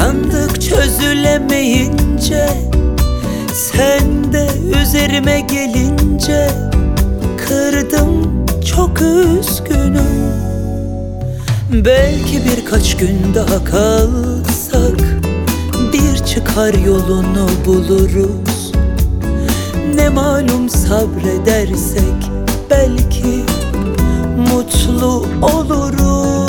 Sandık çözülemeyince, sen de üzerime gelince kırdım, çok üzgünüm. Belki birkaç gün daha kalsak bir çıkar yolunu buluruz. Ne malum sabredersek belki mutlu oluruz.